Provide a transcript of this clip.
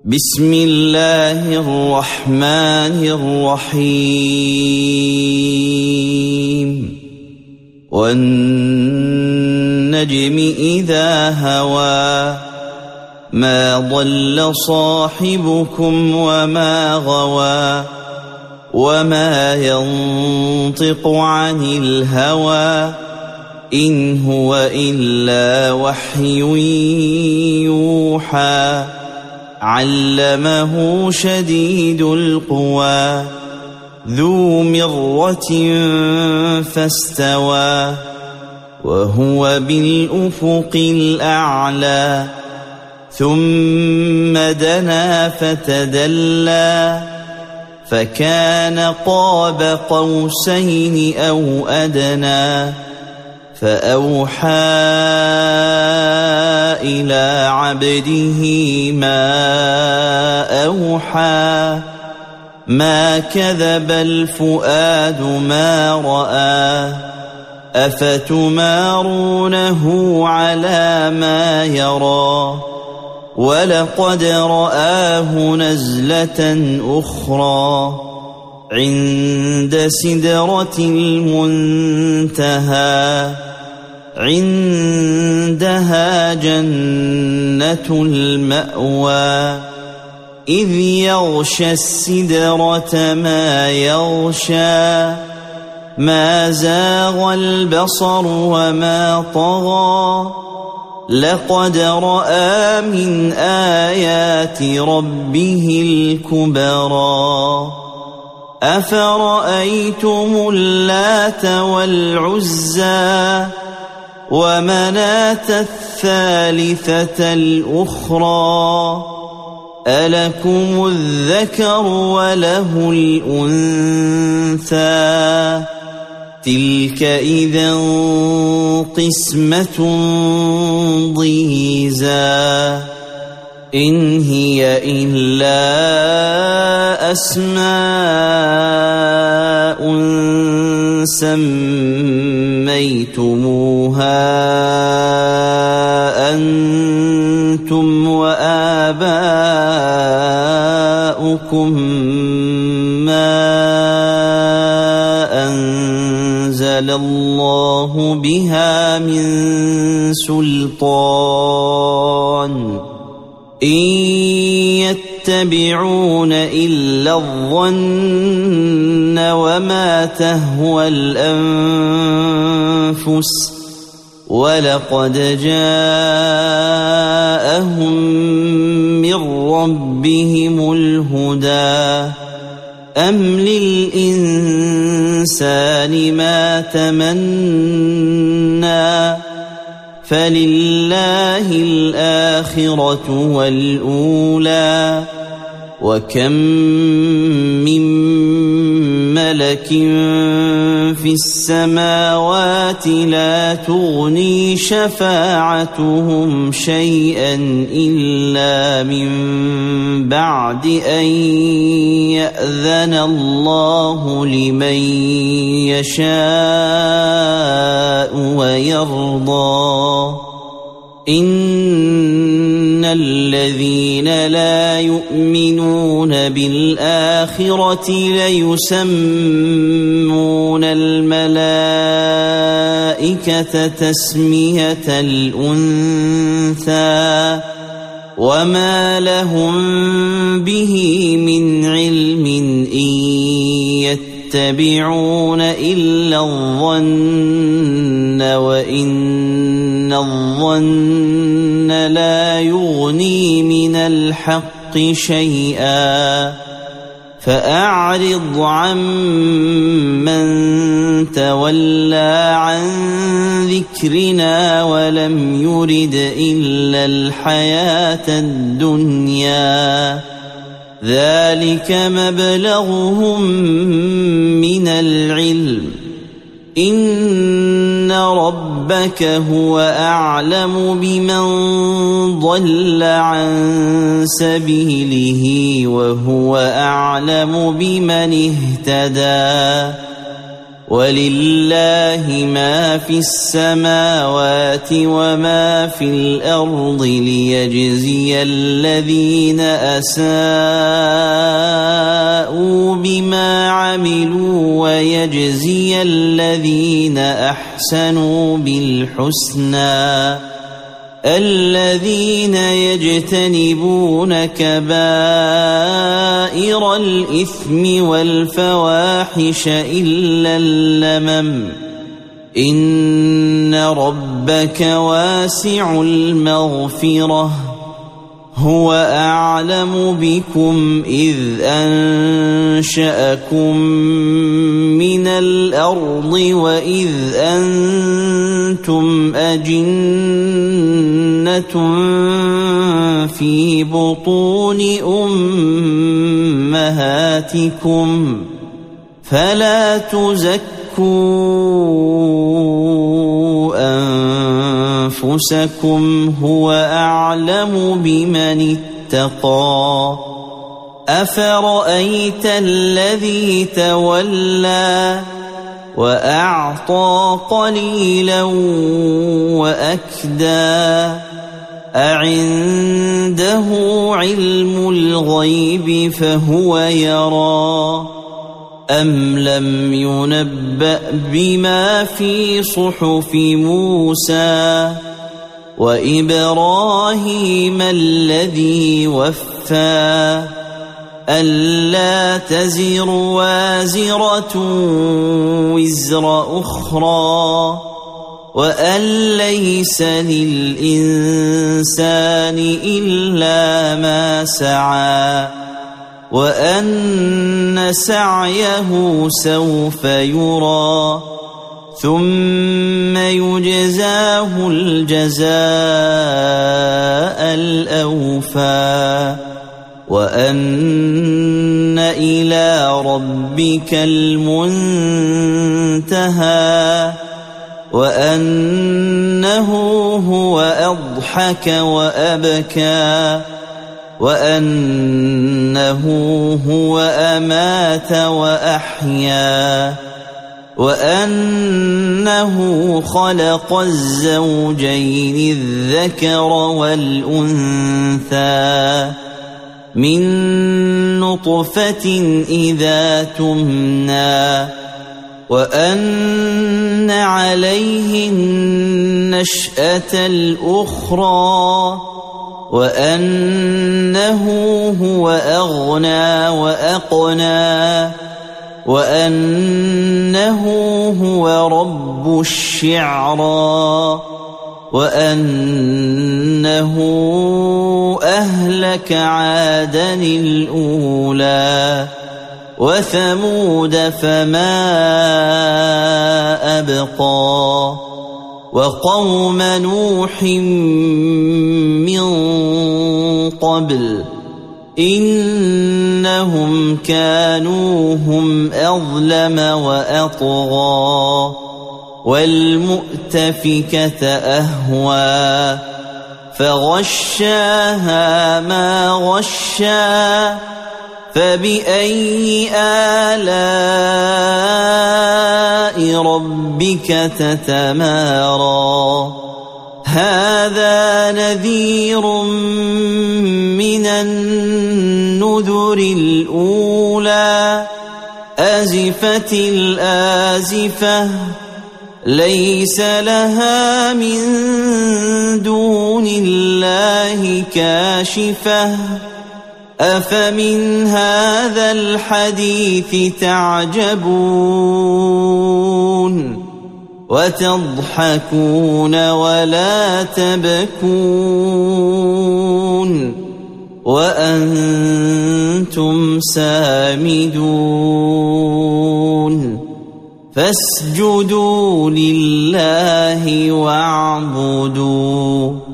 بسم الله الرحمن الرحيم والنجم إذا هوى ما ضل صاحبكم وما غوى وما ينطق عن الهوى إن هو إلا وحي يوحى علمه شديد القوى ذو مرة فاستوى وهو بالأفق الأعلى ثم دنا فتدلى فكان قاب قوسين أو أدنى فأوحى إلى عبده ما أوحى ما كذب الفؤاد ما رأى أفتمارونه على ما يرى ولقد رآه نزلة أخرى عند سدرة المنتهى عندها جنة المأوى إذ يغشى السدرة ما يغشى ما زاغ البصر وما طغى لقد رأى من آيات ربه الكبرى أفرأيتم اللات والعزى ومناة الثالثة الأخرى ألكم الذكر وله الأنثى تلك إذا قسمة ضيزى إن هي إلا أسماء سميتموها أنتم وآباؤكم ما أنزل الله بها من سلطان إن يتبعون إلا الظن وما تهوى الأنفس ولقد جاءهم من ربهم الهدى أم للإنسان ما تمنى فلله الآخرة والأولى وكم من ملك في السماوات لا تغني شفاعتهم شيئا إلا من بعد أن يأذن الله لمن يشاء ويرضى إن الذين لا يؤمنون بالآخرة ليسمون الملائكة تسمية الأنثى وما لهم به من علم إن يتبعون إلا الظن وإن الظن لا يغني من الحق شيئا فأعرض عمن تولى عن ذكرنا ولم يرد إلا الحياة الدنيا ذلك مبلغهم من العلم إن ربك هو أعلم بمن ضل عن سبيله وهو أعلم بمن اهتدى ولله ما في السماوات وما في الأرض ليجزي الذين أساءوا بما عملوا ويجزي الذين أحسنوا بالحسنى الذين يجتنبون كبائر الإثم والفواحش إلا اللمم إن ربك واسع المغفرة هو أعلم بكم إذ أنشأكم من الأرض وإذ أنتم أجنة في بطون أمهاتكم فلا تزكوا أنفسكم هو أعلم بمن اتقى أفرأيت الذي تولى وأعطى قليلا وأكدى أعنده علم الغيب فهو يرى أم لم ينبأ بما في صحف موسى وإبراهيم الذي وفى ألا تزر وازرة وزر أخرى وأن ليس للإنسان إلا ما سعى وأن سعيه سوف يرى ثم يجزاه الجزاء الأوفى وأن إلى ربك المنتهى وأنه هو أضحك وأبكى وأنه هو أمات وأحيا وأنه خلق الزوجين الذكر والأنثى من نطفة إذا تمنى وأن عليه النشأة الأخرى وأنه هو أغنى وأقنى وأنه هو رب الشعرى وأنه أهلك عادا الأولى وثمود فما أبقى وقوم نوح من قبل إنهم كانوا هم أظلم وأطغى والمؤتفكة أهوى فغشاها ما غشا فبأي آلاء ربك تتمارى هذا نذير من النذر الأولى أزفت الآزفة ليس لها من دون الله كاشفة أفمن هذا الحديث تعجبون وتضحكون ولا تبكون وأنتم سامدون فاسجدوا لله واعبدوا